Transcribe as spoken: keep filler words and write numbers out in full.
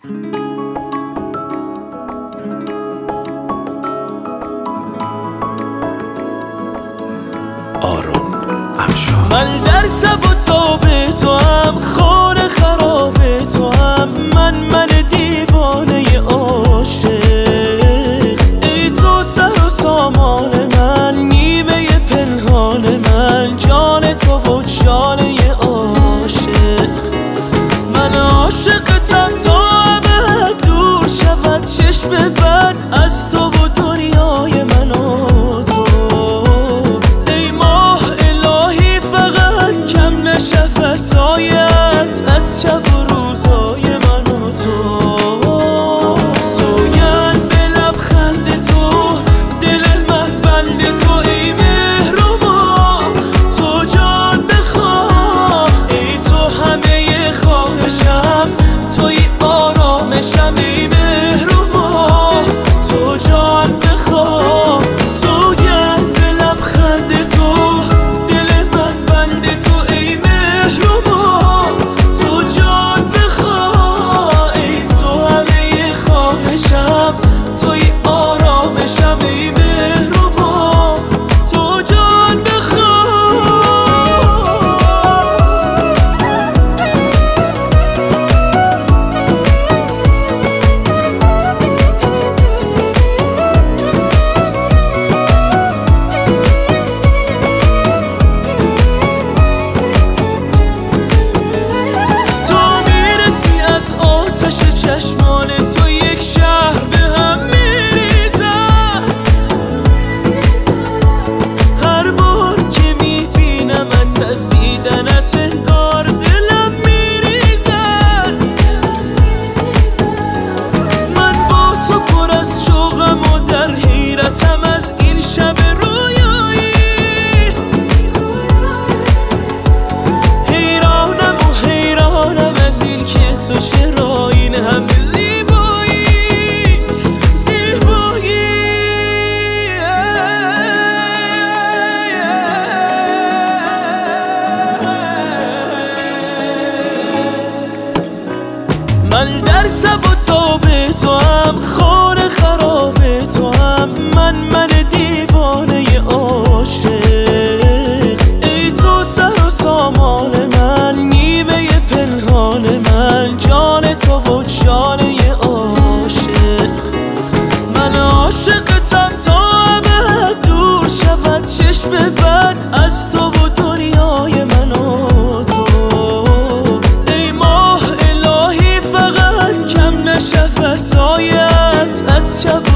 آرون افشار. من در تب و تاب تو هم، خانه خراب تو هم، من من دیوانه عاشق. ای تو سر و سامان من، نیمه پنهان من، جان تو و جانه عاشق. من عاشقتم تا ابد دور شود چشم بد از تو و دنیای من و تو. ای ماه الهی فقط کم نشه فضایت از شب و روزای من و تو. سوگند به لبخند تو، دل من بند تو، ای مهر و ما تو جان بخواه. ای تو همه خواهشم، توی آرامشم، ای مهر و ما تو جان بخواه. سوگند به لبخند تو، دل من بند تو، ای مهر و ما تو جان بخواه. ای تو همه خواهشم، توی آرامشم، ای مهر و ما تو جان بخواه. آتش چشمان تو یک شهر به هم میریزد. هر بار که میبینمت از دیدنت انگار دلم میریزد. من با تو پر از شوقم و در حیرتم از این شب رویایی. حیرانم و حیرانم از این که تو چرا این همه زیبایی زیبایی. من در تب و تاب تو هم، خانه خراب تو هم، من من دیوانه عاشق. ای تو سر و سامان من، نیمه پنهان من، جان تو و جانه عاشق. من عاشقتم تا ابد دور شود چشم بد از تو و دنیای من و تو. ای ماه الهی فقط کم نشه فضایت از شب